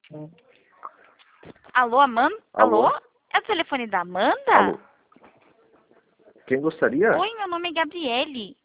Alô, Amanda? Alô? Alô? É o telefone da Amanda? Alô? Quem gostaria? Oi, meu nome é Gabriele.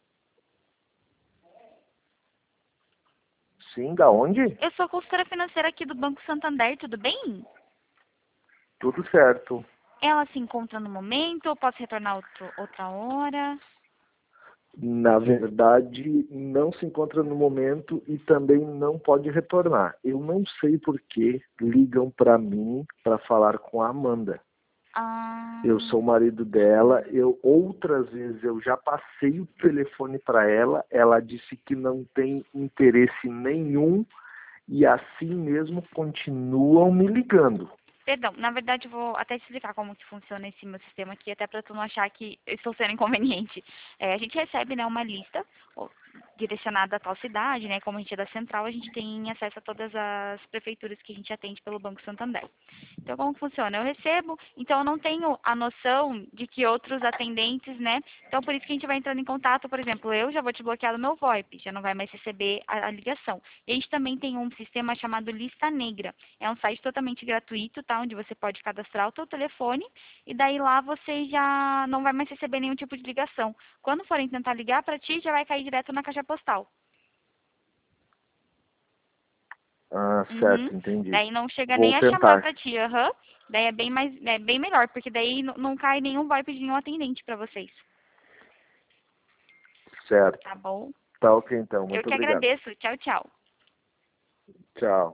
Sim, da onde? Eu sou consultora financeira aqui do Banco Santander, tudo bem? Tudo certo. Ela se encontra no momento ou posso retornar outra hora? Na verdade, não se encontra no momento e também não pode retornar. Eu não sei por que ligam para mim para falar com a Amanda. Ah, Eu sou o marido dela. Outras vezes eu já passei o telefone para ela. Ela disse que não tem interesse nenhum e assim mesmo continuam me ligando. perdão, na verdade eu vou até te explicar como que funciona esse meu sistema aqui, até para tu não achar que eu estou sendo inconveniente. A gente recebe, né, uma lista direcionada a tal cidade, né? Como a gente é da central, a gente tem acesso a todas as prefeituras que a gente atende pelo Banco Santander. Então, como que funciona? Eu recebo, então eu não tenho a noção de que outros atendentes, né? Então, por isso que a gente vai entrando em contato, por exemplo, eu já vou te bloquear do meu VoIP, já não vai mais receber a ligação. E a gente também tem um sistema chamado Lista Negra. É um site totalmente gratuito, tá? Onde você pode cadastrar o seu telefone e daí lá você já não vai mais receber nenhum tipo de ligação. Quando forem tentar ligar para ti, já vai cair direto na caixa postal. Ah, Uhum. certo, entendi. Daí não chega Vou nem a chamar tentar. pra ti, aham. Daí é bem melhor, porque daí não cai nenhum VoIP de nenhum atendente pra vocês. Certo. Tá bom? Tá ok então. Eu Muito que obrigado. agradeço. Tchau, tchau. Tchau.